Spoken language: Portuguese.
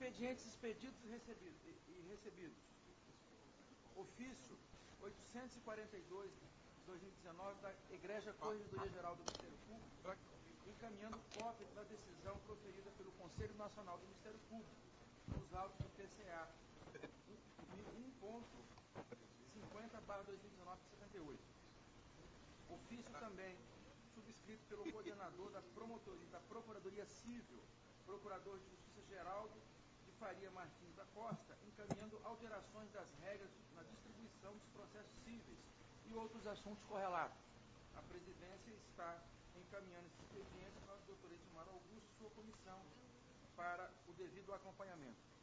Expedientes expedidos e recebidos. Ofício 842 de 2019 da Egrégia Corregedoria Geral do Ministério Público, encaminhando cópia da decisão proferida pelo Conselho Nacional do Ministério Público, nos autos do TCA 1.50/2019 de 78. Ofício também subscrito pelo coordenador da Procuradoria Civil, Procurador de Justiça Geraldo de Faria Martins da Costa, encaminhando alterações das regras na distribuição dos processos cíveis e outros assuntos correlatos. A presidência está encaminhando esse expediente para o doutor Edmar Augusto, sua comissão, para o devido acompanhamento.